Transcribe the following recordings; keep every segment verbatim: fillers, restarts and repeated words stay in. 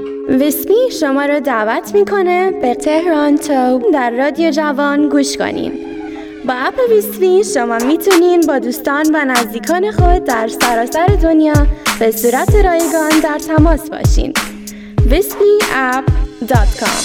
ویسپی شما رو دعوت میکنه به تهران تو در رادیو جوان گوش کنین. با اپ ویسپی شما میتونین با دوستان و نزدیکان خود در سراسر دنیا به صورت رایگان در تماس باشین. ویسپی اپ دات کام.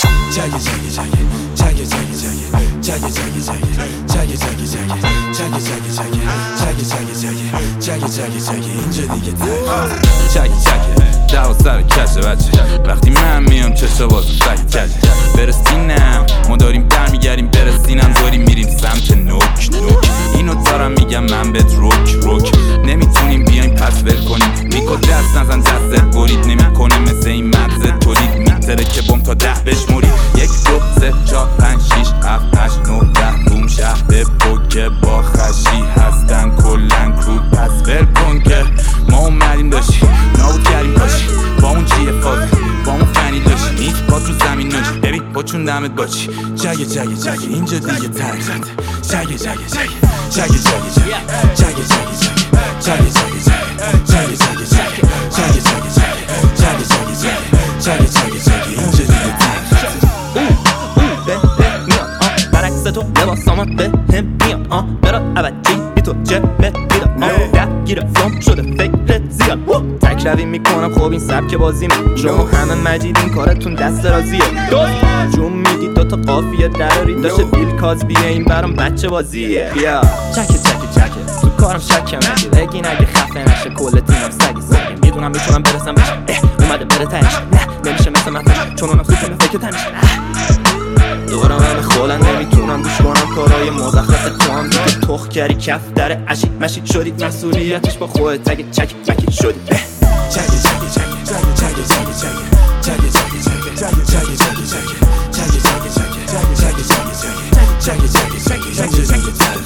دوا سر کشه بچه وقتی من میام چشا بازو سک کشه برسینم ما داریم برمیگردیم برسینم داریم میریم سمت نوک نوک اینو دارم میگم من بهت روک روک نمیتونیم بیایم پس ول کنیم میکو دست نزن دستت برید نمیکنه مثل این مغزت تولید میتره که بوم تا ده بشمورید یک دو سه چهار پنج شیش هفت هشت نه ده بوم شهر بپوکه با خشی هستن کلن کرود پس ول کن که ما اومدیم داشتی نابود کردیم باشی با اون جیه فاضی با اون فنی داشتی نیست با تو زمین ناشی ببین پاچون دمت باشی جگه جگه جگه اینجا دیگه ترخت جگه جگه جگه جگه جگه جگه جگه جگه جگه جگه جگه جگه جگه جگه جگه جگه جگه جگه اینجا دیگه ترخت به به میام برعکس تو لباسامات به هم میام آه برات عبدی بی تو جمعت بیدم آه ده گیره فلم شده فکرت زیاد تک روی میکنم خب این سبک بازی من شما همه مجید این کارتون دست رازیه جون میدید دوتا قافیه دراری داشته بیل کازبیه این برام بچه بازیه بیا چکه چکه چکه تو کارم شکم نگی بگین اگه خفه نشه کل تیمم سگی سگی میدونم میتونم برسم بشه اه اومده بره تنش نه نمیشه مثل من فش چون اونم سوپر فکر تنش دورم همه خولن نمیتونم دوش کنم کارای مزخرف تو هم دیگه تخ کردی کف در عشید مشید شدید مسئولیتش با خودت اگه چکی مکید شدی چکی چکی چکی چکی چکی چکی چکی چکی چکی چکی چکی چکی چکی چکی چکی چکی چکی چکی چکی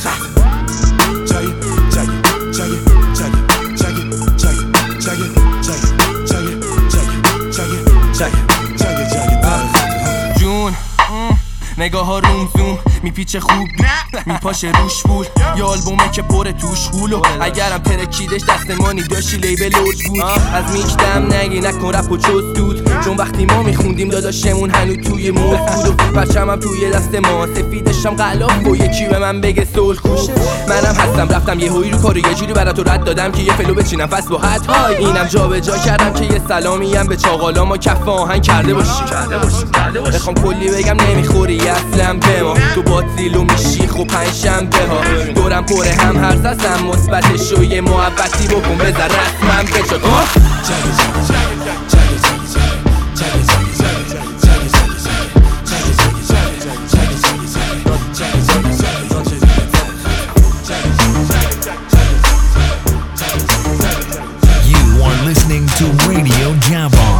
نگاه ها روم زوم میپیچه خوب میپاشه روش بول یا آلبومه که پر توش هولو اگرم ترکیدش دستمانی داشتی لیبل اوج بود از میکدم نگی نکن رپ و چوز دود چون وقتی ما میخوندیم داداشمون هنو توی موز بود و پرچمم توی دست ما سفیدشم غلاف و یکی به من بگه سول کوش منم هستم رفتم یه هوی رو کارو یه جوری برات رد دادم که یه فلو بچینم فس با حد های اینم جا به جا کردم که یه سلامی هم به چاقالا ما کف آهنگ کرده باشی کرده باشی کرده باشی بخوام کلی بگم نمیخوری اصلا به ما تو باتلیلو میشی خب پنج شنبه ها دورم پره هم هر زستم مثبتش و یه محبتی بکن بذار رسمم بشد You are listening to Radio Javon.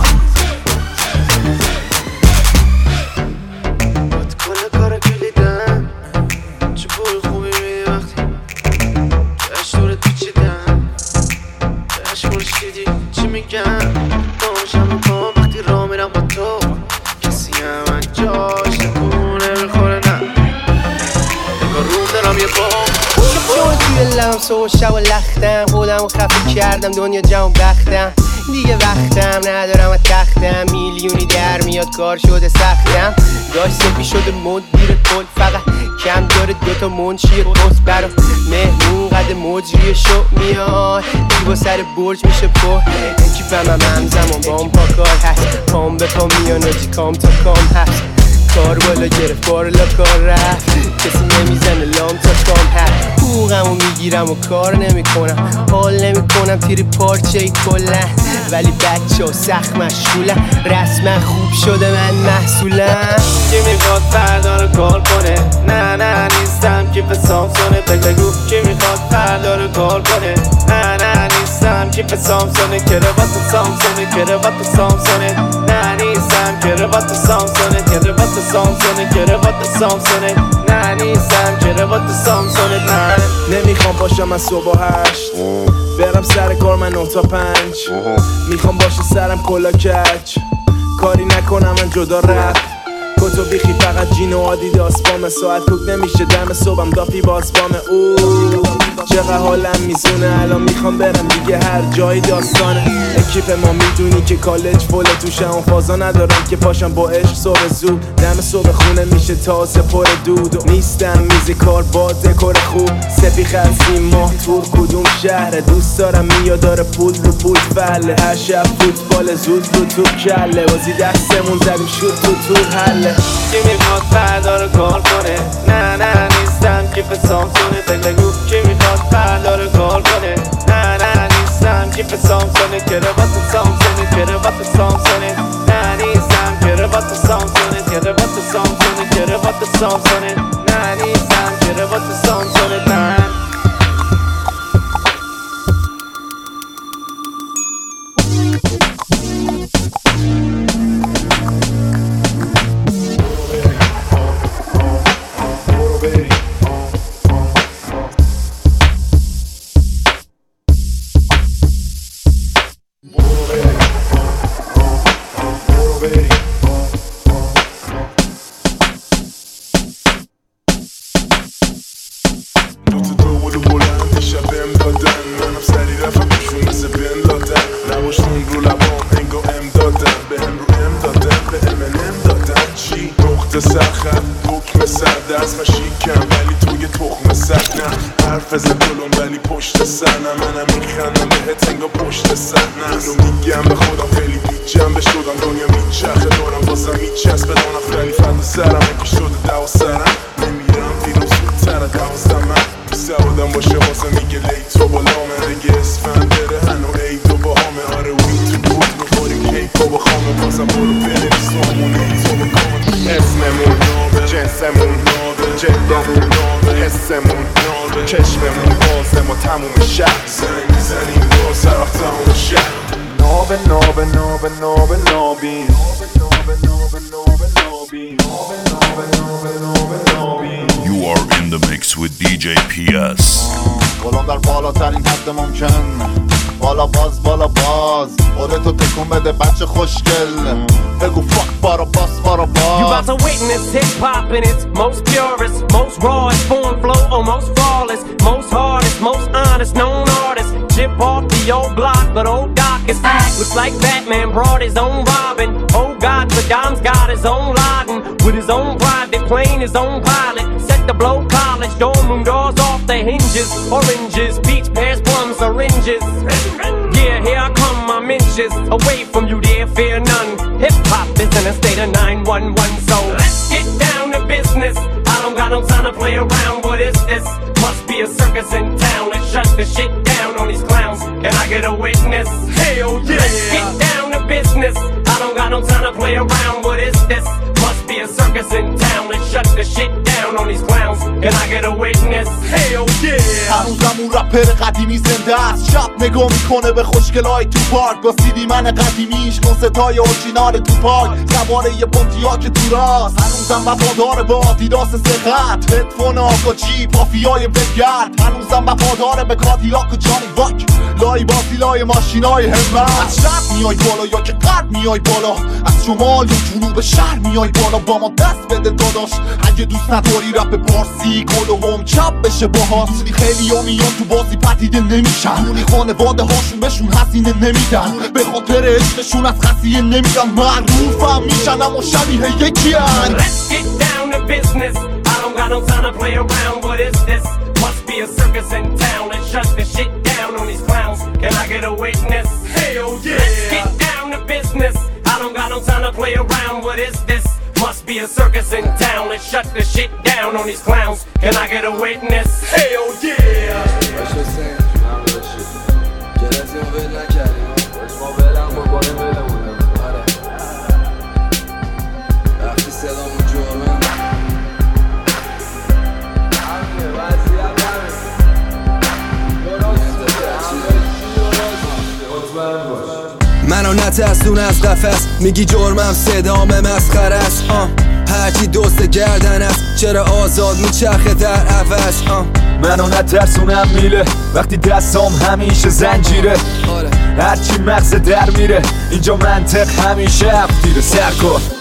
صبح شب و لختم خودم و خفه کردم دنیا جمع بختم دیگه وقتم ندارم و تختم میلیونی در میاد کار شده سختم داشت سپی شده مدیر کل فقط کم داره دوتا منشی کس برا مهمون قد مجری شو میاد دیگه سر برج میشه پر یکی بمم همزمان با اون پا کار هست پام به پا میان و چی کام تا کام هست کار بالا گرفت بالا کار رفت کسی نمیزنه لام تا کام هست حقوقمو میگیرم و کار نمیکنم حال نمیکنم تیری پارچه ای کلن ولی بچه ها سخت مشغولن رسما خوب شده من محصولم کی میخواد فردا رو کار کنه نه نه نیستم کیف سامسونه بگو کی میخواد فردا رو کار کنه نه نه نیستم کیف سامسونه کراوات سامسونه کراوات سامسونه نه نیستم کراوات سامسونه کراوات سامسونه کراوات سامسونه نه نیستم کراوات سامسونه نه نمیخوام باشم از صبح هشت برم سر کار من نه تا پنج میخوام باشه سرم کلا کچ کاری نکنم من جدا رفت کتو بیخی فقط جین و آدیداس بام ساعت کوک نمیشه دم صبحم دافی باز بام او چقدر حالم میزونه الان میخوام برم دیگه هر جایی داستانه کیف ما میدونی که کالج فوله توشه اون فازا ندارم که پاشم با عشق صبح زود دم صبح خونه میشه تازه پر دود و نیستم میزی کار با دکور خوب سپی خرسی ماه تور کدوم شهر دوست دارم میاد داره پول رو پول فله هر شب فوتبال زود رو تو کله بازی دستمون زدیم شد تو تو حله کی میخواد فردا رو کار کنه نه نه نیستم کیف سامسونه بگو کی میخواد فردا رو کار کنه نه نه نیستم کیف سامسونه کراوات سامسونه کراوات سامسونه نه نیستم کراوات سامسونه کراوات سامسونه کراوات سامسونه نه نیستم کراوات سامسونه نه in its most purest, most rawest form, flow almost flawless, most hardest, most honest, known artist. Chip off the old block, but old Doc is back. Looks like Batman brought his own Robin. Oh God, Saddam's got his own Laden with his own private plane, his own pilot. Set the blow college, dorm room doors off the hinges. Oranges, peach, pears, plums, syringes. Yeah, here I come, I'm inches away from you, dear, fear none. Hip hop is in a state of nine one one, so let's get down to business. I don't got no time to play around. What is this? Must be a circus in town. Let's shut the shit down on these clowns. Can I get a witness? Hell yeah! Let's get down to business. I don't got no time to play around. What is this? Must be a circus in town. Let's shut the shit down on these clowns. Can I get a witness? Hell yeah! هنوزم اون رپر قدیمی زنده است. شب نگاه میکنه به خوشگلای تو پارک با سیدی من قدیمیش کنستای اورجینال تو پارک سواره یه پونتیا که تو راست. هنوزم وفادار به آدیداس سخت هدفون آقا جی پافیای بگرد. هنوزم وفادار به کادیلاک و جانی واک لای بازی لای ماشینای همت. از شب میای بالا یا که غرب میای بالا از شمال یا جنوب شهر میای بالا با ما دست بده داداش. اگه دوست نداری رپ پارسی گل و هم چپ بشه باهات. دونی خیلی ها میان تو بازی پدیده نمیشن. دونی خانواده هاشون بهشون هزینه نمیدن به خاطر عشقشون از خسیه نمیدن. معروفم میشن اما شبیه یکی هن. Let's get down to business. I don't got no time to play around. What is this? Must be a circus in town. Let's shut the shit down on these clowns. Can I get a witness? Hell yeah! Let's get down to business. I don't got no time to play around. What is this? Must be a circus in town. Let's shut the shit down on these clowns. Can I get a witness? Hell yeah! منو نترسون از قفس میگی جرمم صدام مسخره است. هرچی دوست گردن است چرا آزاد میچرخه در عوض. منو نترسونم میله وقتی دستام همیشه زنجیره. هرچی مغز در میره اینجا منطق همیشه افتیره. سر کن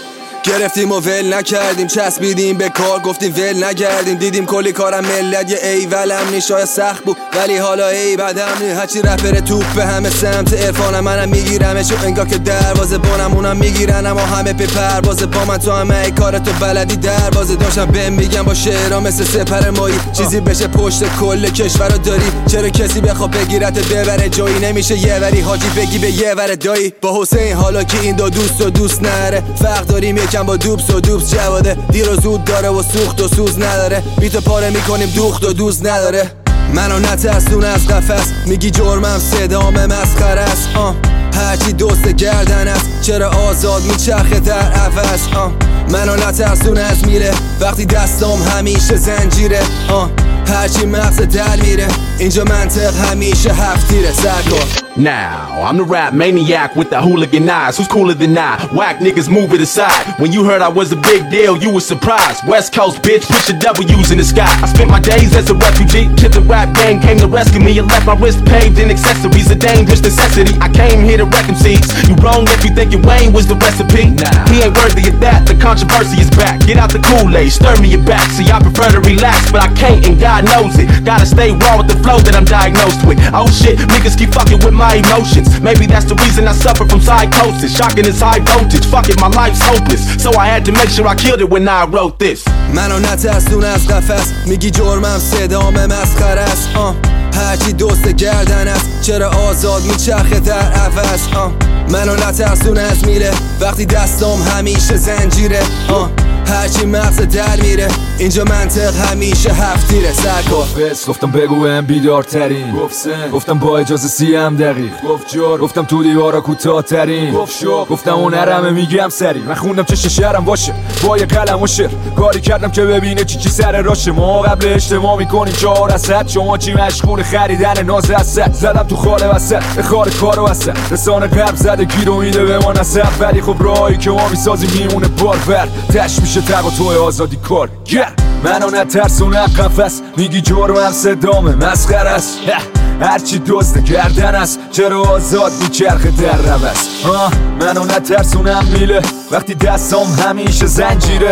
گرفتیم و ول نکردیم، چسبیدیم به کار گفتیم ول نگردیم. دیدیم کلی کارم ملت یه ای ولم نی، شاید سخت بود ولی حالا ای بدم نی. هرچی رپر توپ به همه سمت عرفانم، منم میگیرمه چون انگار که دروازه بانم اونم میگیرن، اما همه پی پروازه با من. تو همه ای کارتو بلدی دروازه داشتم بهم میگم با شعرها مثل سپر مایی چیزی بشه پشت کل کشورو داری. چرا کسی بخواد بگیرت ببره جایی نمیشه یه وری حاجی بگی به یه ور دایی. با حسین حالا که این دو دوست و دوست نره، فرق داریم یکم با دوبس و دوبس جواده. دیر و زود داره و سوخت و سوز نداره، بیتو پاره میکنیم دوخت و دوز نداره. منو نترسون از قفس، میگی جرمم صدام مسخره است. آه هرچی دوست گردن است، چرا آزاد میچرخه در عوض. آه منو نترسون از میره، وقتی دستام همیشه زنجیره. آه هرچی مغز در میره، اینجا منطق همیشه هفت تیره. سرکار Now, I'm the rap maniac with the hooligan eyes. Who's cooler than I? Whack niggas move it aside. When you heard I was a big deal, you were surprised. West Coast bitch, put your W's in the sky. I spent my days as a refugee, till the rap gang came to rescue me and left my wrist paved in accessories, a dangerous necessity. I came here to wreck them seeds. You wrong if you thinking Wayne was the recipe. Nah, he ain't worthy of that, the controversy is back. Get out the Kool-Aid, stir me your back. See, I prefer to relax, but I can't and God knows it. Gotta stay raw with the flow that I'm diagnosed with. Oh shit, niggas keep fucking with my emotions. Maybe that's the reason I suffer from psychosis. Shocking is high voltage, fuck it, my life's hopeless. So I had to make sure I killed it when I wrote this. منو نترسون از قفس، میگی جرمم صدام مسخره است. آه هرچی دوست گردن است، چرا آزاد میچرخه در عوض. آه منو نترسون از میره، وقتی دستام همیشه زنجیره. آه هرچی مغز در میره، اینجا منطق همیشه هفت تیره. سرکار گفتم بگویم بیدارترین، گفتم با اجازه سیم دقیق، گفتم تو دیوارا کوتاه ترین، گفتم اون نرمه میگم سری. من خوندم چه شعرم باشه با یه قلم و شعر، کاری کردم که ببینه چی چی سر راشه. ما قبل اجتماع میکنیم چهار از صد، شما چی مشغول خریدن ناز از صد. زدم تو خاله وسط اخار کارو وسط، رسانه قلب زده گیرو میده به ما نصب. ولی خب راهی که ما میسازیم میمونه بارور، تش میشه تق و توی آزادی کار. yeah. منو نترسون قفس، میگی جرمم صدام مسخره است. هرچی دزد گردن است، چرا آزاد میچرخه در روز. منو نترسونم میله، وقتی دستام همیشه زنجیره.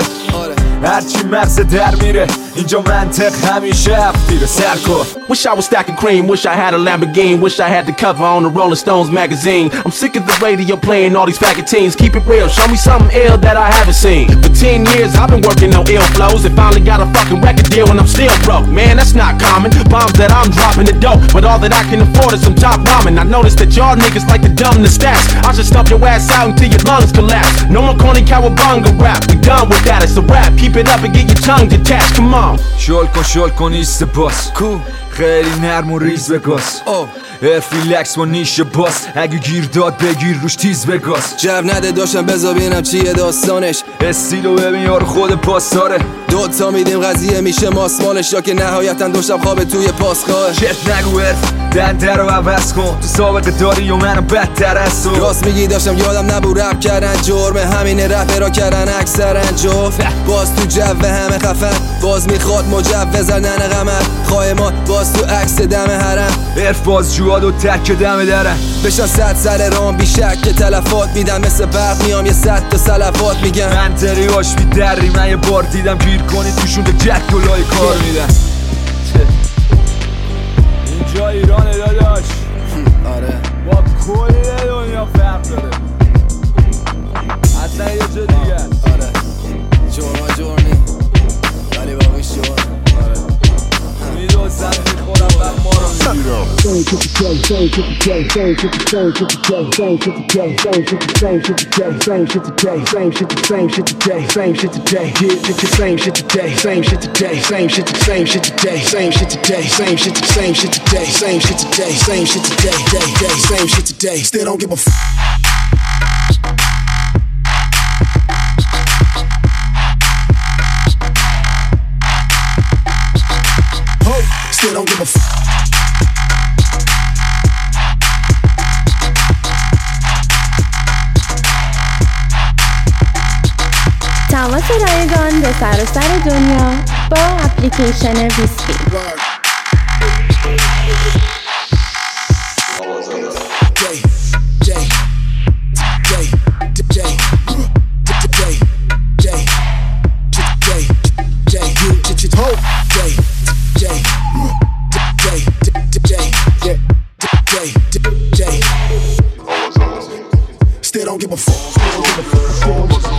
هرچی مغز در میره، اینجا منطق همیشه هفتیره. سرکار Wish I was stacking cream, wish I had a Lamborghini, wish I had the cover on the Rolling Stones magazine. I'm sick of the radio playing all these faggot teens. Keep it real, show me something ill that I haven't seen. For ten years I've been working on ill flows, and finally got a fucking record deal and I'm still broke. Man, that's not common, bombs that I'm dropping the dope, but all that I can afford is some top ramen. I noticed that y'all niggas like to dumb the stats. I should stomp your ass out until your lungs collapse. No more corny cowabunga rap, we done with that, it's a rap. Keep it up and get your tongue detached, come on. شل کن شل کن ایست باس کو خیلی نرم و ریز بگاس. افیلکس با نیش باس، اگه گیر داد بگیر روش تیز بگاس. جب نده داشتم بذار ببینم چیه داستانش، استیلو ببین یارو خود پاسداره. دوتا میدیم قضیه میشه ماسمالش، یا که نهایتا دو شب خواب توی پاسگاه. چرت نگو حرف دنده رو عوض کن، تو سابقه داری و منو بدتر از تو. راست میگی داشتم یادم نبود رپ کردن جرمه، همینه رپ را کردن اکثرن جفت. باز تو جو همه خفن، باز میخواد مجوز زدن قمر. خواهمات باز تو عکس دم حرم، حرف باز جواد و تک دم درن. بشن صد سر رام بی شک که تلفات میدم، مثل برق میام یه صد تا سلفات میگم. منطقی هاش بی دری، من یه بار دیدم گیر کنی توشون به جک دلای کار میدن. اینجا ایرانه داداش، آره با کل دنیا فرق داره، اصلا یه جا دیگه. آره جرما جرمی ولی باقی شور. آره میدوزم میخورم بعد ما رو میگیرم. Still don't give a f***. Still don't give a f***. تماس رایگان به سراسر دنیا با اپلیکیشن ویسپی. don't give a fuck. Still don't give a fuck. Still don't give a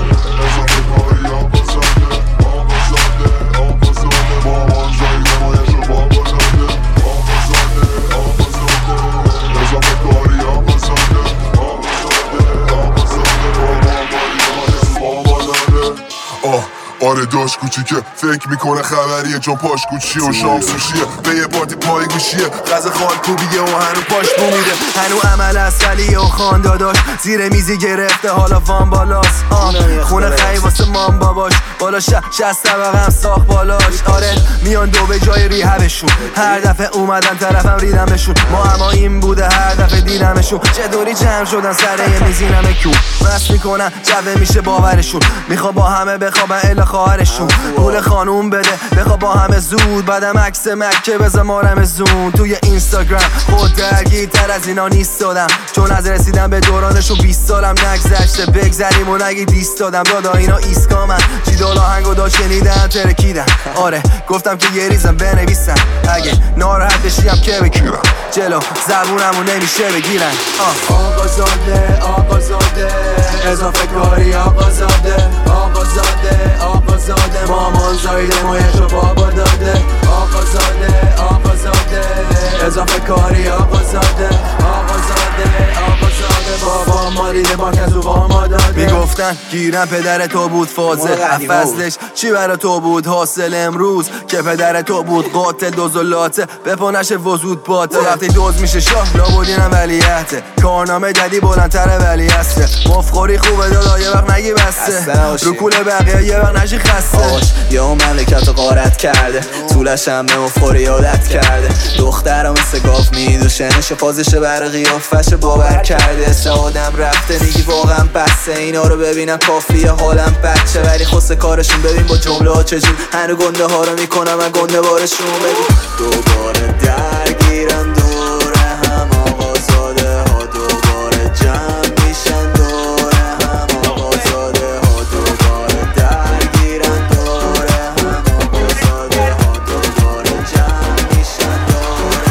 آره داشت کوچیکه فکر میکنه خبریه چون پاش کوچیه و شام سوشیه به یه پارتی پای گوشیه غذا خال کوبیه و هنو پاش بو میده هنو عمل اصلیه و خان داداش زیر میزی گرفته حالا فان بالاست خونه خیلی واسه مام باباش بالا ش شست طبقم ساخت بالاش آره میان دو به جای ریهبشون هر دفعه اومدن طرفم ریدمشون ما اما این بوده هر دفعه دیدمشون چطوری جمع شدن سر یه میزینم کیو مست میکنن جوه میشه باورشون میخوا با همه بخوابن الا خواهرشون پول خانوم بده بخوا با همه زود بعدم عکس مکه بذار مارم زون توی اینستاگرام خود درگیرتر از اینا نیست دادم چون از رسیدم به دورانشون بیست سالم نگذشته بگذریم و نگی دیست دادم دادا اینا ایسکامن چی دالا هنگو دا شنیدن ترکیدن آره گفتم که یه ریزم بنویسم اگه ناراحت بشیم که بگیرم جلو زبونمو نمیشه بگیرن آقا زاده آقا زاده اضافه کاری آقا زاده آقا زاده آقا زاده مامان زایده مایشو بابا داده آقا زاده آقا زاده اضافه کاری آقا زاده آقا زاده آقا زاده بابا ما دیده با کسو با ما داده میگفتن گیرم پدر تو بود فازه فصلش چی برا تو بود حاصل امروز که پدر تو بود قاتل دوزولاته بپانش وزود باته وقتی دوز میشه شاه لابودینم ولیعته کارنامه جدی بلندتره ولی هسته مفخوری خوبه دادا یه وقت نگی بسته رو کول بقیه یه وقت نشی خسته آش یا اون مملکت رو غارت کرده طولش هم به مفخوری عادت کرده دخترم مثل گاف میدوشه نشه پازشه برای قیافش باور کرده سعادم رفته میگی واقعا بسته اینا رو ببینم کافیه حالم بچه ولی خسته کارشون ببین با جمله ها چجور هنو گنده ها رو میکنم من گنده بارشون بگو دوباره درگیرن دور هم آقا زاده ها دوباره جمع میشن دور هم آقا زاده ها دوباره درگیرن دور هم آقا زاده ها دوباره جمع میشن دور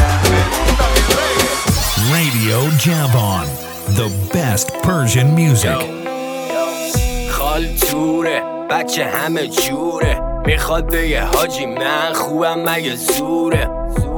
هم Radio Javon, the best Persian music. خال توره بچه همه جوره میخواد بگه حاجی من خوبم مگه زوره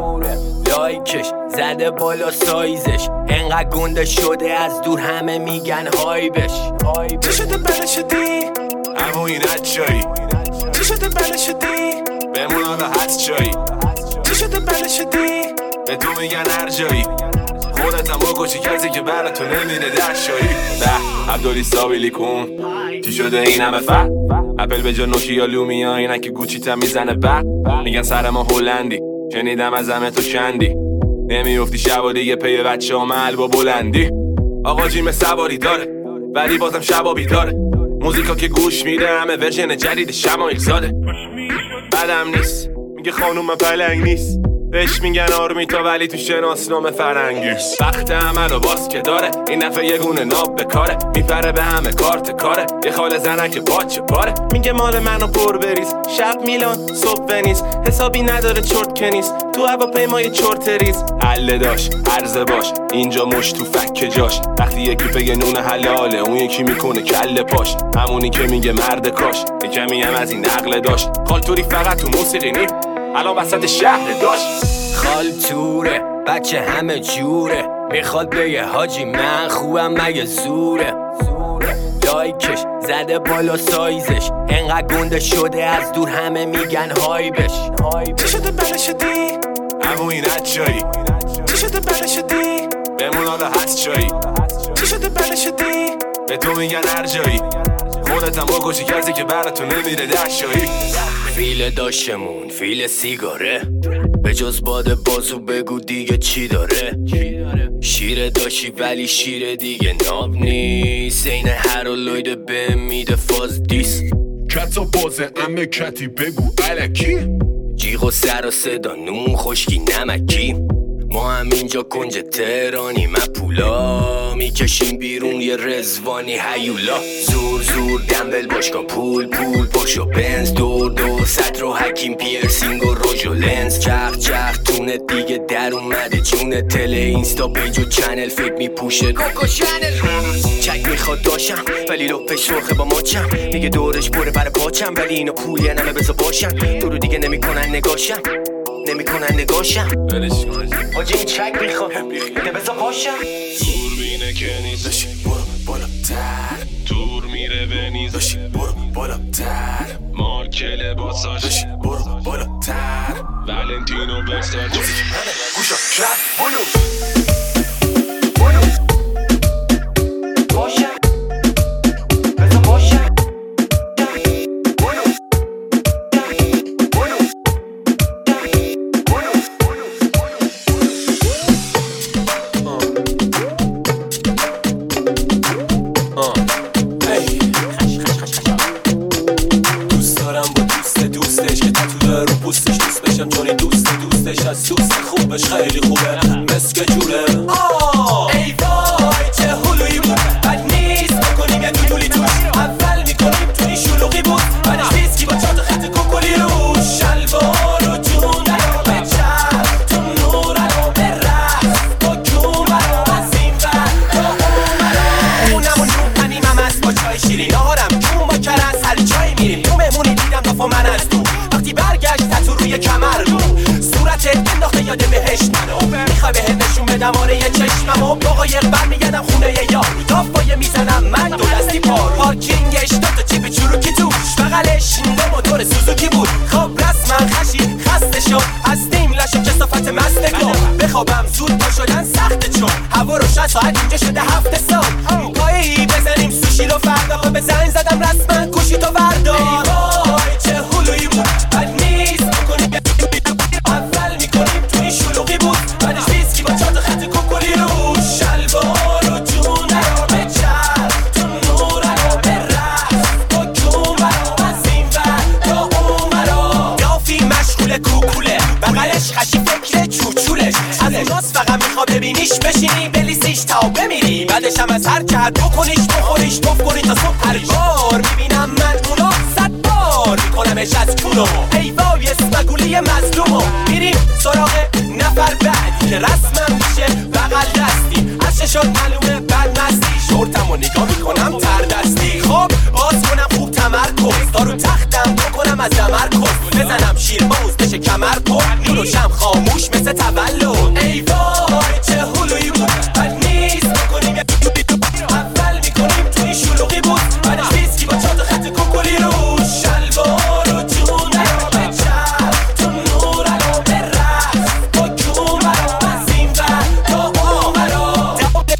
لایکش زده بالا سایزش انقدر گنده شده از دور همه میگن هایبش چی شده بله شدی؟ همون این چایی چی شده بله شدی؟ بمون آقا حد چایی چی شده بله شدی؟ به تو میگن هر جایی خودتم با کچی کسی که برای تو نمیره در شایی به عبدالی سابیلی کن چی شده این همه فر اپل به جا نوکی یا لومیا اینه که گوچی تا میزنه بر میگن سر ما هلندی شنیدم از همه تو شندی نمیافتی شب و دیگه پی بچه ها محل با بلندی آقا جیم سواری داره ولی بازم شبا بیداره موزیکا که گوش میده همه ورژن جدید شمایل زاده بدم نیست میگه خانوم من پلنگ نیست بهش میگن آرمیتا ولی تو شناسنامه فرنگی وقت عمل و باز که داره این نفع یه گونه ناب به کاره میپره به همه کارت کاره یه خاله زنک باچه پاره میگه مال منو پر بریز شب میلان صبح بنیز حسابی نداره چرت کنیز تو هواپیمای چرت ریز عله داشت عرضه باش اینجا مش تو فک جاش وقتی یکی بگه نون حلاله اون یکی میکنه کله پاش همونی که میگه مرد کاش یه کمی هم از این عقل داشت خالتوری فقط تو موسیقی نی الان وسط شهر داشت خال توره بچه همه جوره میخواد بگه حاجی من خوبم مگه زوره لایکش زده بالا سایزش انقدر گنده شده از دور همه میگن هایبش چی شده بله شدی؟ همون این چایی چی شده بله شدی؟ بمون حالا هست چایی چی شده بله شدی؟ به تو میگن هر جایی خودتم با کچی کسی که براتون نمیره در شایی فیل داشتمون فیل سیگاره به جز باد بازو بگو دیگه چی داره شیر داشتی ولی شیر دیگه ناب نیست این هر و لایده به میده فاز دیست کتا بازه امه کتی بگو الکی جیغ و سر و صدا نون خشکی نمکی ما هم اینجا کنج تهرانی من پولا میکشیم بیرون یه رزوانی هیولا زور زور دنبل باشکا پول پول پاشو بنز دور دور ست رو حکیم پیرسینگ و روژ و لنز چخ چخ تونه دیگه در اومده جونه تله اینستا پیج و چنل فکر میپوشه کوکو شنل چک میخواد داشم ولی لپه شوخه با مچم میگه دورش بره بر پاچم ولی اینو پولی نمه بزا باشم تو رو دیگه نمیکنن نگاشم نمیکنن نگاشم حاجی این چک میخواد بده بزا پاشم دوربینه که نیست داشی برو بالاتر دور میره به نیز داشی برو بالاتر مارک لباساش داشی برو بالاتر ولنتینو ورساچ گوشا شب بلو بلو باشم بزا باشم چون این دوست دوستش از دوست خوبش خیلی خوبه مسک جوره ای وای چه هلویی بود بد نیست بکنیم یه دولی توش اول میکنیم تو این شلوغی بود بعدش ویسکی با چهار تا خط کوکلی روش شلوار و جون رو به چپ تو نور رو به رقص با جون رو از این ور تا اون رو اونم و نوپنیم هم از با چای شیرین نهارم جون با کرس هر جایی میریم تو مهمونی دیدم دافا من از تو وقتی برگشت تتو روی کمر بود صورتت انداخته یاد بهشت منو میخوای بهت نشون بدم آره یه چشمم و باقایق برمیگردم خونه یه یار دافایه میزنم من دو دستی پارو پارکینگش دو تا جیب چروکی توش بغلش دو موتور سوزوکی بود خواب رسما خشی خسته شد از دیم لاشم کسافت مستگو بخوابم زود پا شدن سخته چون هوا رو شد ساعت اینجا شده هفته سال پایی بزنیم سوشی رو فردا به زنگ زدم رسما کوشی تو وردار ای وای چه هلویی بود بد نیست بکنیم اول میکنیم تو این شلوغی بود بعدش ویسکی با چهار تا خط کوکلی روش شلوار و جون رو به چپ تو نور رو به رقص با جون رو از این ور تا اون رو دافی مشغول کوکوله بغلش خشی فکر چوچولش از اوناس فقط میخوا ببینیش بشینی بلیسیش تا بمیری بعدش هم از هر جهت بکنیش بخوریش توف کنی تا صبح هر بار میبینم من اونو صد بار میکنمش از کونو ای وای اسمگولی مظلومو میریم سراغ نفر بعدی که رسمم میشه بغل دستی از شد معلومه بد مستی شورتم و نگاه میکنم تر دستی خب باز کنم خوب تمرکز دارو تختم بکنم از تمرکز بزنم شیر باز بشه کمر پر نوروشم خاموش مثل تولد ای وای چه هلویی بود بد نیست بکنیم اول میکنیم تو این شلوغی بود بعدش ویسکی با چهار تا خط کوکلی روش شلوار و جون رو به چپ تو نور رو به رقص با جون رو از این ور تا اون رو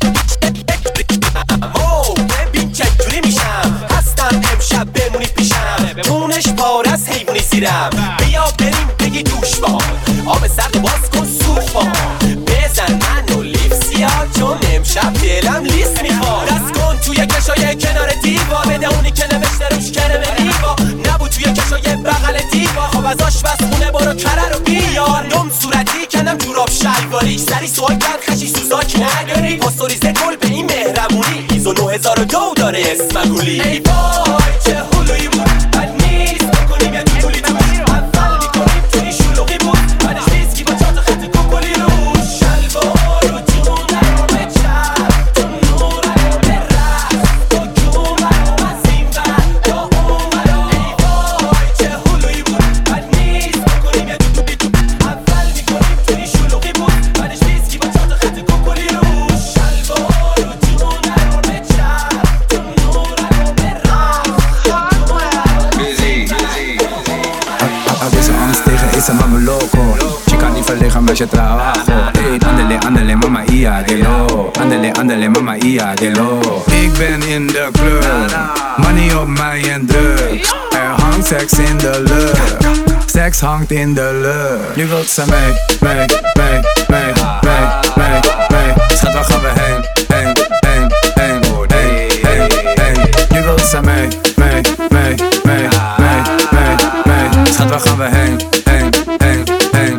او ببین چجوری میشم هستم امشب بمونی پیشم تونش پاره از حیوانی زیرم بیا بریم بگی دوش با آب سرد و باز کن سوخ با بزن منو لیف سیاه چون امشب دلم لیست میخواد دست کن توی کشای کنار دیوار بده اونی که نوشته روش کرمه دیوا نبود توی کشای بغل دیوا خب از آشپز خونه برو کره رو بیار نم صورتی کنم جوراب شلواری سری سوال کرد خشی سوزاک نداری پاستوریزه گل به این مهربونی ایزو نه هزار و دو داره اسمگولی ای وای چه هلویی بود بد نیست بکنیم یه دولی توش اول میکنیم تو این شلوغی بود بعدش ویسکی با چهار تا خط کوکلی روش شلوار و جون رو به چپ تو نور رو به رقص با جون رو از این ور تا اون رو ای وای چه هلویی بود بد نیست بکنیم یه دولی توش اول میکنیم تو این شلوغی بود بعدش ویسکی با چهار تا خط کوکلی روش شلوار و جون رو به چپ تو نور رو به رقص A veces vamos tegen ese mamo loco Chica ni verlegen met je trabajo Hey, andele, andele mama ia de lo Andele, andele mama ia de lo Ik ben in de club Money op mij en drugs Er hangt seks in de lucht Seks hangt in de lucht Nu wilt ze mee, mee, mee, mee, mee, mee, mee Schat, waar gaan we heen, heen, heen, heen, heen, heen, heen Nu wilt ze mee, mee, mee, mee, mee, mee, mee Schat, waar gaan we heen, heen, heen, heen,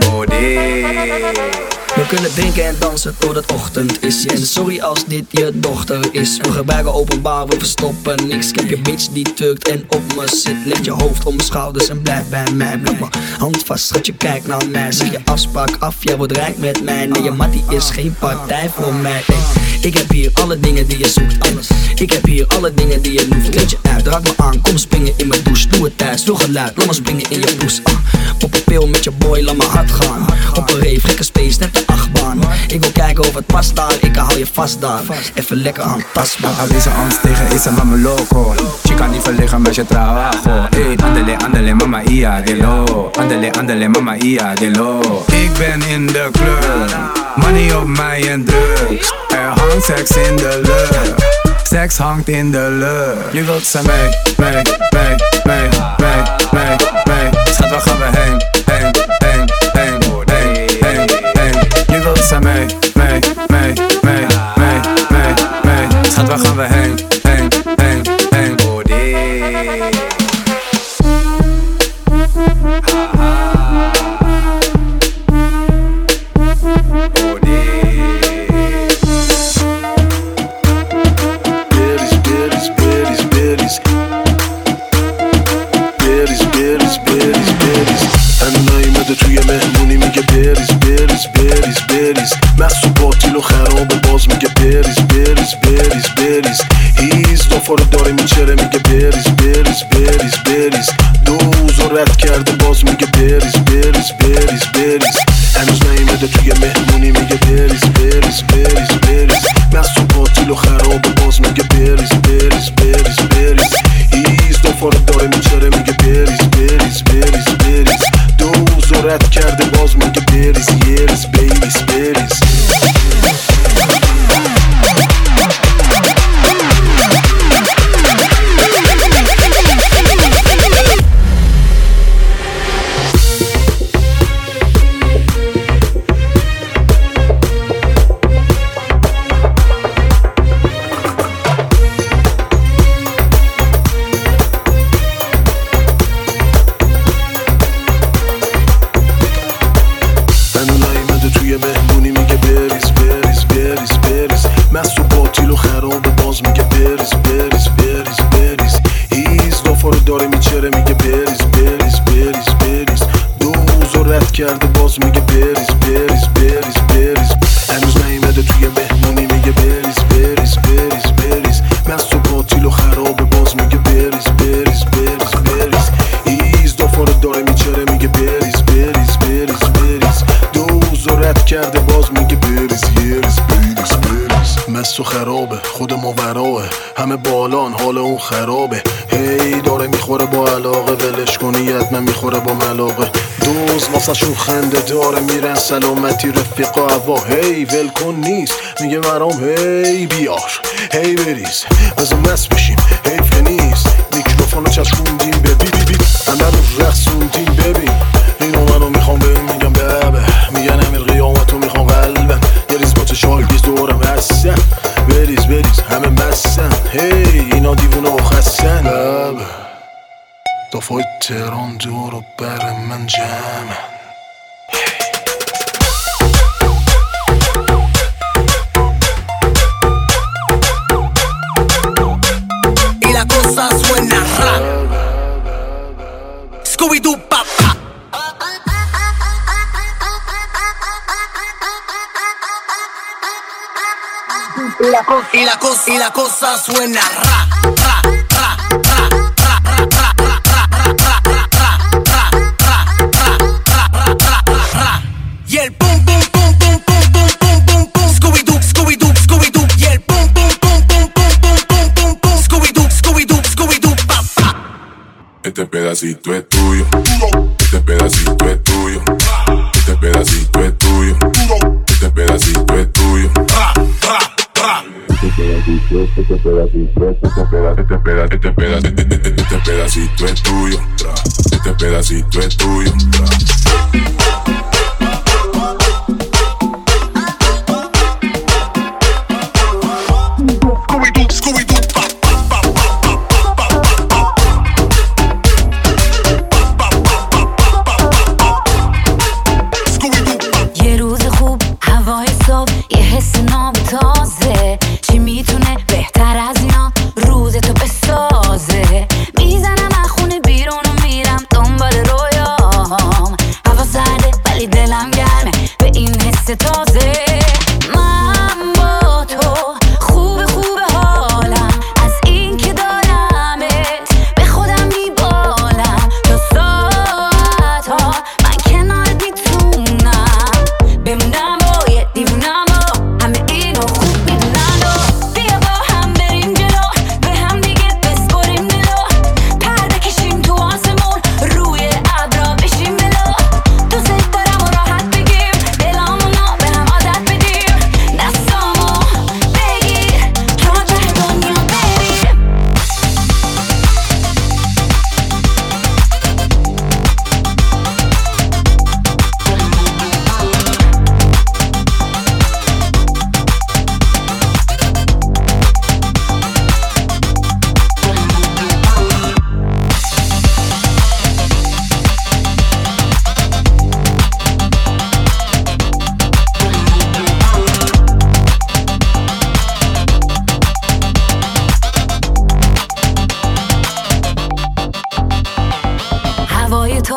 We kunnen drinken en dansen totdat ochtend is. En sorry als dit je dochter is. We gebruiken openbaar, we verstoppen niks. Ik heb je bitch die turkt en op me zit. Leg je hoofd om mijn schouders en blijf bij mij. Pluk mijn hand vast, schat je kijk naar mij. Zeg je afspraak af, jij wordt rijk met mij. Nee, je mattie is geen partij voor mij. Hey, Ik heb hier alle dingen die je zoekt, alles. Ik heb hier alle dingen die je hoeft. Kleed je uit, raak me aan, kom springen in mijn douche. Doe het thuis, veel geluid, laat me springen in je poes. uh, Pop een pil met je boy, laat me hard gaan. Op een rave, gekke space, net de achtbaan. Ik wil kijken of het past daar, ik hou je vast daar. Even lekker aantastbaar. Avisa ons tegen esa mama loco. Chica niet verliggen met je trabajo. Hey, andele, andele mama ia de lo. Andele, andele mama ia de lo. Ik ben in de club, money op mij en drugs. Er hangt seks in de lucht. Seks hangt in de lucht. Je wilt zijn mee, mee, mee, mee, mee, mee, mee. Schat, waar gaan we heen, heen, heen, heen, heen, heen, heen. Je wilt zijn mee, mee, mee, mee, mee, mee, mee. Schat, waar gaan we heen, heen, heen, heen. Oh, nee. توی مهمونی میگه بریز بریز بریز بریز مغز و باطیل و خرابه باز میگه بریز بریز بریز بریز هیز دافارو داره میچره میگه بریز بریز بریز بریز دوز و رد کرده باز میگه بریز بریز بریز بریز هنوز نیمده توی مهمونی میگه بریز بریز بریز بریز مغز و باطیل و خرابه باز میگه بریز بریز بریز بریز هیز دافارو داره میچره میگه بریز بریز بریز بریز دوز و رد کرده باز میگه بریز یریز بیریز بریز کرده باز میگه بریز بریز بریز بریز هنوز نیمده توی مهمونی میگه بریز بریز بریز بریز مست و باطیل و خرابه باز میگه بریز بریز بریز بریز ایز دافارو داره میچره میگه بریز بریز بریز بریز دوز و رد کرده باز میگه بریز یریز بریز بریز مست و خرابه خود ماوراه همه بالان حال اون خرابه هی داره میخوره با علاقه ولش کنی حتما میخوره با ملاقه دوز واسه شون خنده داره میرن سلامتی رفیقا هوا هی ول کن نیست میگه برام هی بیار هی بریز بزن مست بشیم حیف که نیست میکروفونو چشکوندیم ببی بی بی همه رو رقصوندیم ببین اینو منو میخوام ببین میگم ببه میگن امیر قیامتو میخوام قلبم یه ریز با چشای بیز دورم هستن بریز بریز همه مستن هی اینا دیوونه و خستن ببه دافای تهران دور و بر من جمع Y la cosa suena ra Scooby-Doo papá Y la cosa, y la cosa, y la cosa suena ra, ra, ra, ra, ra, ra, ra, ra, ra, ra, ra, ra, ra, ra, ra, ra, ra. Y el pum pum pum pum pum pum pum pum pum Scooby-Doo, Scooby-Doo, Scooby-Doo. Y el pum pum pum pum pum pum pum pum pum Scooby-Doo, Scooby-Doo, Scooby-Doo, papá. Este pedacito es tuyo. Este pedacito es tuyo. Este pedacito es tuyo. Este pedacito es tuyo. Este pedacito, este pedacito, este pedacito, este pedacito, este pedacito, este pedacito es tuyo. Este pedacito es tuyo. Scooby-Doo, Scooby-Doo, یه روز خوب هوای صبح یه حس ناب تازه چی میتونه بهتر از اینا روز تو بسازه میزنم از خونه بیرون و میرم دنبال رویام هوا سرده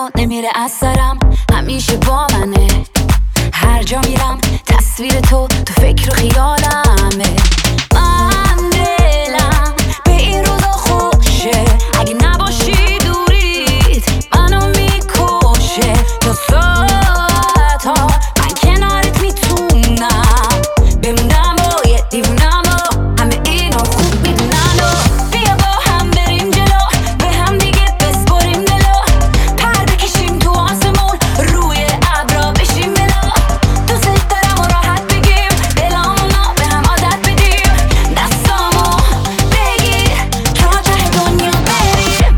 و نمیره از سرم، همیشه با منه. هر جا میرم تصویر تو تو فکر و خیالمه. من دلم به این روزا خوشه، اگه نباشی دوریت منو میکشه. تا ساعت ها من کنارت میتونم بمونم و یه دیوونم و همه اینا خوب میدونن. و بیا با هم بریم جلو، به هم دیگه بسپریم دلو، پر بکشیم تو آسمون، روی ابرا بشیم ملا. دوست دارم و راحت بگیم دلامونو به هم عادت بدیم، دستامو بگیر تا ته دنیا بریم.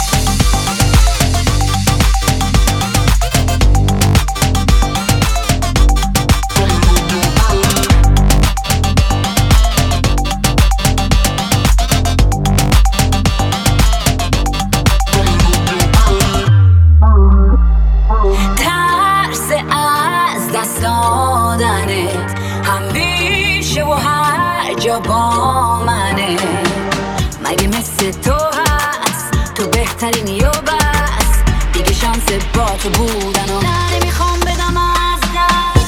ترس از دست دادنت همیشه و هر جا با منه. مگه مثل تو هست تو بهترینی و بس، دیگه شانس با تو بودن و نه نمیخوام بدم از دست.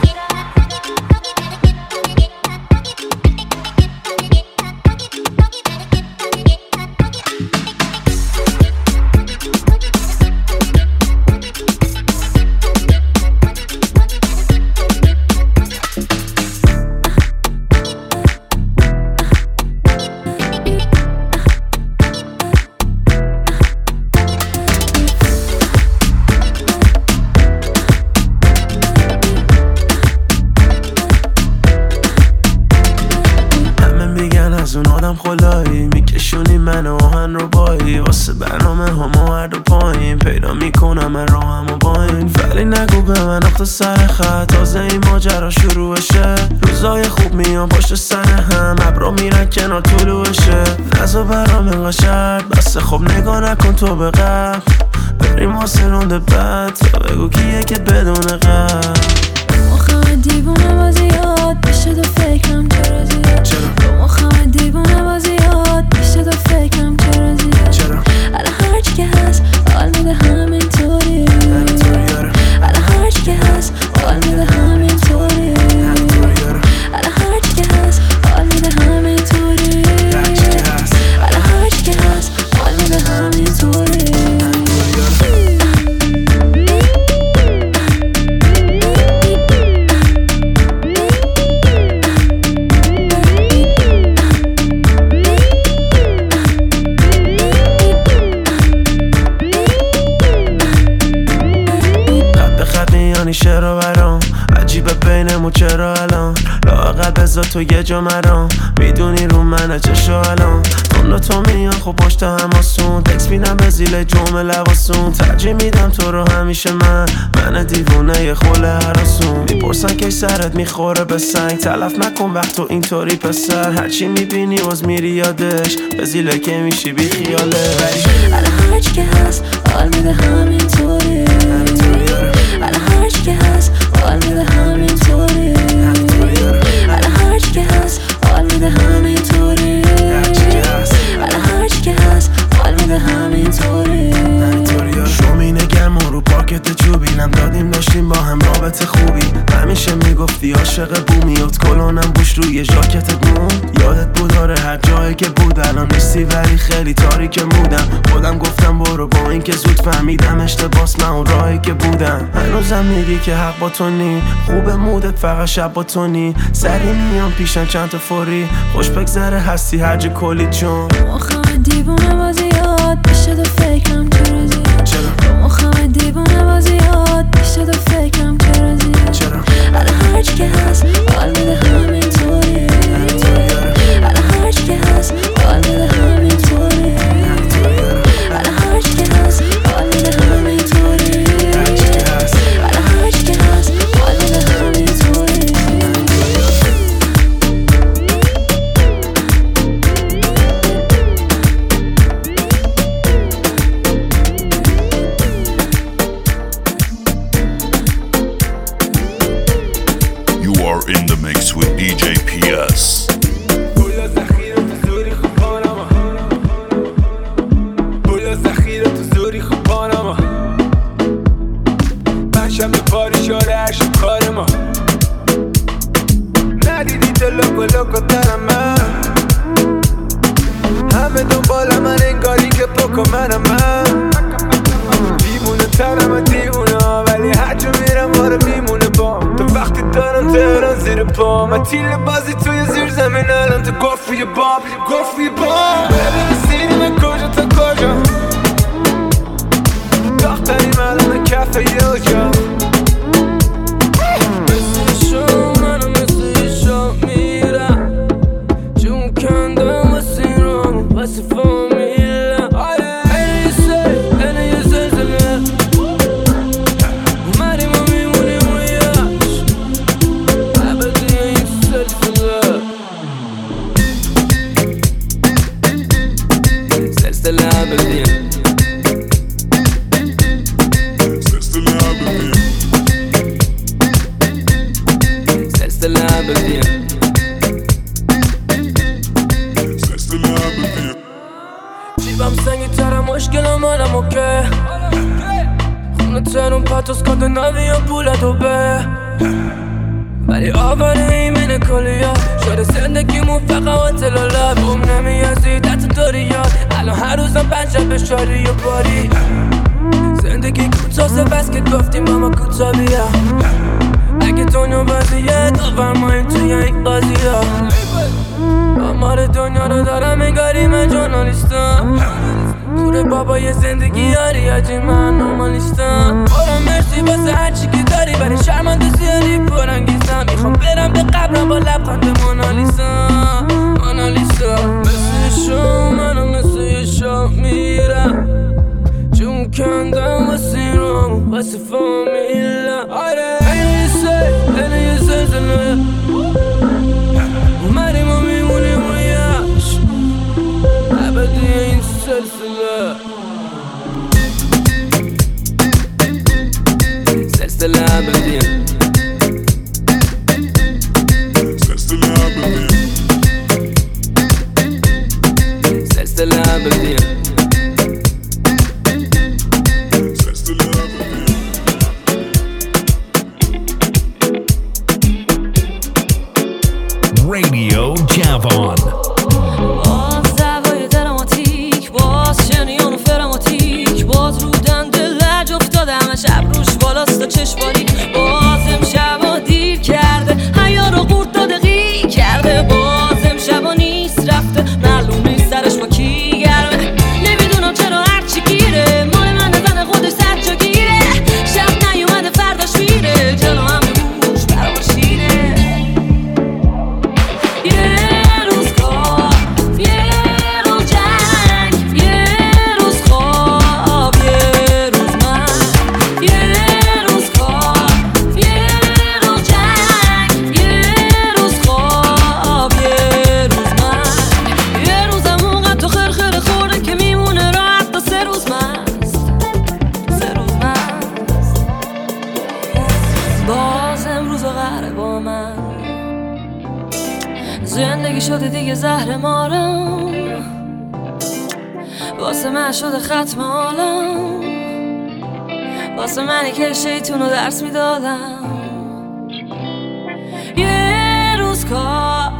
از اون آدم خلایی میکشونی من آهن رو بایی، واسه برنامه همو هر دو پایین پیدا میکنم من راهم و با این. ولی نگو به من اخت سر خط، تازه این ماجرا شروعشه. روزای خوب میان پشت سر هم، ابرا میرن کنار طلوعشه. نزا برام انقدر شرط بسه، خب نگاه نکن تو به قبل، بریم واسه رونده بد تا بگو کیه که بدون قبل. مخم دیوونه بازیات پیشه تو فکرم چرا زیاد، چرا مخم دیوونه بازیات پیشه تو فکرم چرا زیاد. چرا الان هرچی که هست حال میده همینطوری، الان هرچی که هست حال میده همینطوری، الان هرچی که هست حال میده همینطوری، الان هرچی که هست حال میده همینطوری. چرا برام عجیبه بینمون چرا الان، لااقل بذار تو یه جا مرام، میدونی رو منه چشا الان. اون تو میان خب پشت هم آسون، تکس میدم به زیل جمعه لباسون، ترجیح میدم تو رو همیشه من، من دیوونه یه خوله هراسون. میپرسن که سرت میخوره به سنگ، تلف نکن وقت تو اینطوری پسر، هرچی میبینی باز میری یادش، به زیله که میشی بی خیاله. الان هرچی که هست حال میده همینطوری، الان هرچی که هست حال میده همینطوری، الان هرچی که هست حال میده همینطوری، الان هرچی که هست حال میده همینطوری. شومینه گرم رو پاکت چوبینم دادیم داشتیم با هم رابطه خوبی، همیشه میگفتی عاشق بومیات کلونم بوش روی ژاکتت مون. یادت بود آره هر جایی که بود الان نیستی ولی خیلی تاریک مودم، خودم گفتم برو با این که زود فهمیدم اشتباس من اون راهی که بودم. هنوزم میگی که حق با تو نی، خوب مودت فقط شب با تو نی، سری میام پیشم چند تا فوری، خوش بگذره هستی هر جا کلی چون مخم دیوونه بازیات پیشه تو فکرم چرا زیاد، چرا مخم دیوونه بازیات پیشه تو فکرم چرا زیاد، چرا الان هرچی که هست حال میده همینطوری، الان هرچی که هست حال میده همینطوری، الان هرچی که هست حال میده همینطوری، الان هرچی که هست حال میده همینطوری. You are in the mix with D J P S. همه دنبال من انگاری که پاکا منم من دیوونه ترم دیوونه ولی هر جا میرم باره میمونه بام تو وقتی دارم تهران زیر پا من تیل بازی توی زیر زمین الان تو گفتی باب گفتی باب ببین سینیم کجا تا کجا داختریم الان کف یه جا مثل شو منو مثل شو میرم جون کندم واسه ایران واسه فامیلم اینه یه سل اینه یه زلزله اومدیم و میمونیم و یاش عبدی این سلسله سلسله عبدیه جیبم سنگی ترم مشکلم آدم اوکه خونه ترون پاتوس کنده نوی و پولتو به ولی آواره ایمین کلیا شده زندگیمون فقط هتل و لب بوم نمیازی دست داری یاد الان هر روزم پنجم به شاری و باری زندگی کوتاسه بس که گفتیم ماما کوتا بیا اگه دنیا بازیه داورماییم توی این قاضی ها آمار دنیا رو دارم انگاری من جورنالیستم پور بابای زندگی یاری آجی من نورمالیستم برام مرسی واسه هرچی که داری برای شرمنده زیادی پرانگیزم میخوام برم به قبرم با لبخند مونالیسا مونالیسا مثل شو منو مثل یه شو میرم جون کندم واسه ایران واسه فامیلم آره اینه یه سل اینه یه زلزله اومدیم و میمونیم و یاش عبدی این سلسله سلسله عبدیه سلسله عبدیه سلسله عبدیه Radio Javon. باز دوای دراماتیک باز شنیان و فراماتیک باز رودن دل لج افتاده همه شب روش بالاست و چشمانی باز امشبا دیر کرده حیا رو قورت داده غیر کرده باز امشبا نیست رفته معلوم نیست سرش با کی گرمه نمیدونم چرا هرچی گیره مال من نزنه خودش سر جا گیره شب نیومده فرداش میره جلو همه موش برا شیره زندگی شده دیگه زهر مارم واسه من شده ختم عالم واسه منی که شیطونو درس میدادم یه روز کار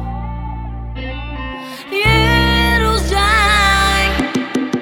یه روز جنگ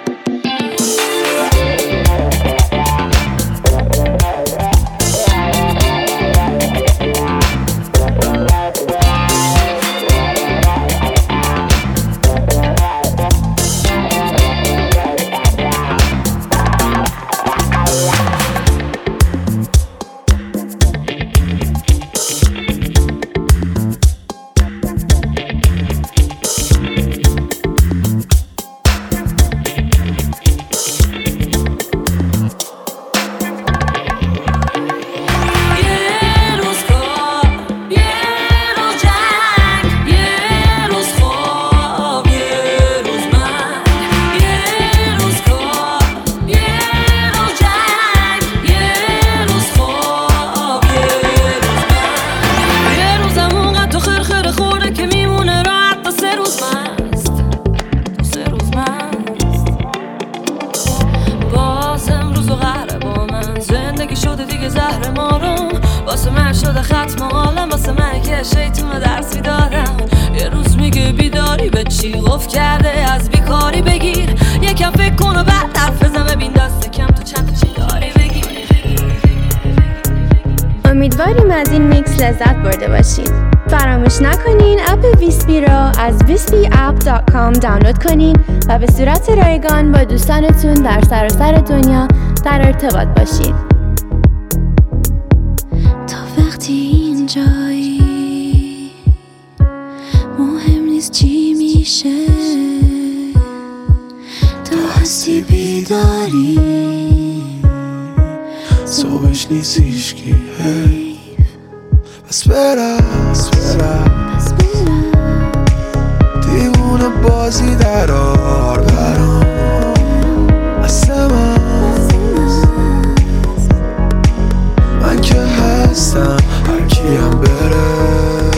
شده ختم عالم واسه من که شیطون درس میدادم یه روز میگه بیداری به چی گفت کرده از بی کاری بگیر، یکم فکر کن و بعد حرف بزن، ببین دست کم تو چند تا چی داری بگیر. امیدواریم از این میکس لذت برده باشید. فراموش نکنین اپ ویسپی را از ویسپی اپ دات کام دانلود کنین و به صورت رایگان با دوستانتون در سراسر دنیا در ارتباط باشید. تا وقتی اینجایی مهم نیست چی میشه، تا هستی بیداری صبحش نیست هیشکی. پس برم پس برم دیوونه بازی درار برام از من من که هستم هر کیم بره.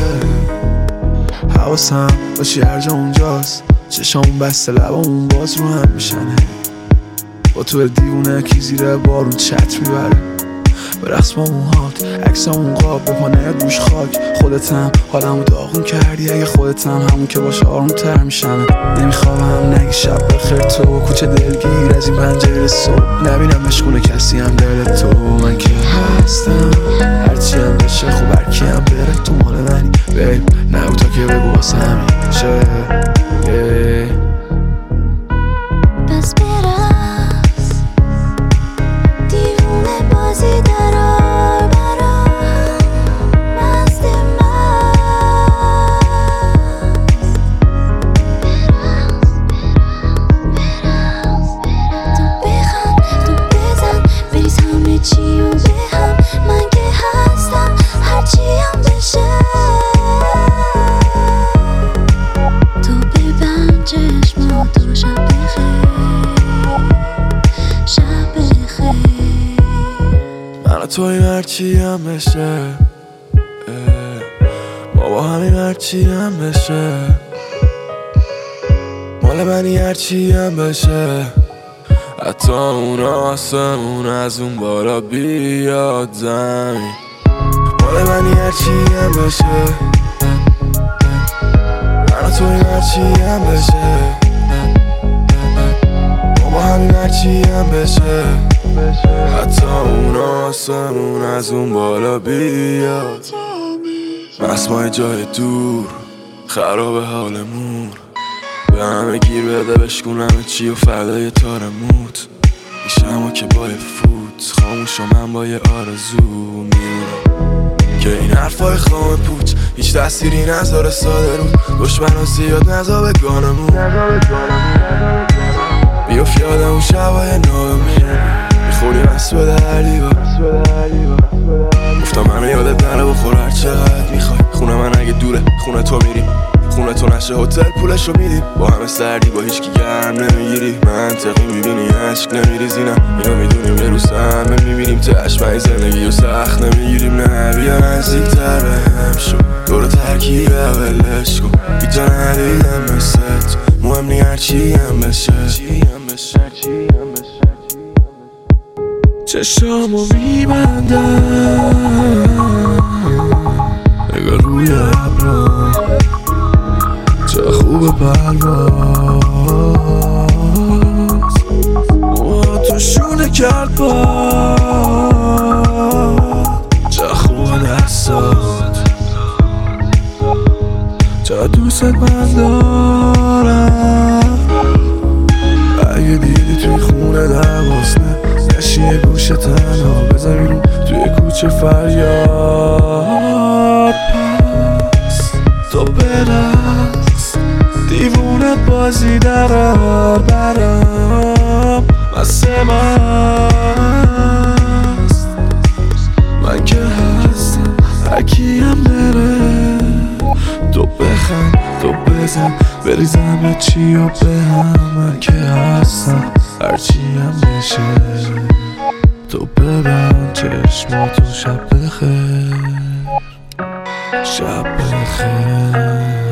حواسم باشی هر جا اونجاست، چشامون بسته لبامون باز رو هم میشنه. با تو دیوونه کی زیر بارون چت میبره، برقص با موهات عکسامون قاب به پا نیاد روش خاک. خودتم حالمو داغون کردی، اگه خودتم همون که باشه آروم تر میشم. نمیخوام نگی شب بخیر تو کوچه دلگیر از این پنجره صبح نبینم مشغول کسی هم دل تو. من که هستم هرچی هم بشه خوب هرکی هم بره تو مال منی بیب. نگو تا که بگو واسه همین چه پس برقص دیوونه بازی درار برام مست من. تو بخند تو بزن بریز همه چی و به هم، من که هستم هرچی هم بشه. تو ببند چشماتو شب بخیر شب بخیر. من و تویم هرچی هم بشه، ما با همین هرچی هم بشه. مال منی هرچی هم بشه، حتی اون آسمون از اون بالا بیاد زمین. مال منی هرچی هم بشه، من و تویم هرچی هم بشه. ما با همین هرچی هم بشه، حتی اون آسمون از اون بالا بیاد. مسمای جای دور خراب حالمون، به همه گیر بده بشکون همه چی و فردا یه تارموت میشه. اما که با یه فوت خاموش و من با یه آرزو میمونم که این حرفای خام پوچ هیچ تأثیری نذاره ساده رو دشمن ها زیاد نزا به گانمون. بیاف یادم اون شبای نامیر میخوری مست به دردی با گفتم منو یادت نره بخور هر چقدر میخوای. خونه من اگه دوره خونه تو میریم، خونه تو نشه هتل پولشو میدیم. با همه سردی با هیچ کی گرم نمیگیری، منطقی میبینی عشق نمیریزی. نه اینو میدونیم یه روز همه میبینیم تشمعی زندگی و سخت نمیگیریم. نه بیا نزدیک تر بهم شو دور ترکی اولش کن، هیچ جا ندیدم مثلت مهم نی هرچی هم بشه. چشامو میبندم نگاه روی ابرا چه خوب پرواز، موها تو شونه کرد باد چه خوب دستات چه دوست من دارم. اگه دیدی توی خونه دوازنه نشی یه گوشه تنها بذار بیرون توی کوچه فریاد. پس تو برقص دیوونه بازی درار برام مست مست. من که هستم هرکی هم بره، تو بخند تو بزن بریز همه چی و به هم. من که هستم هرچی هم بشه، تو ببند چشماتو شب بخیر شب بخیر.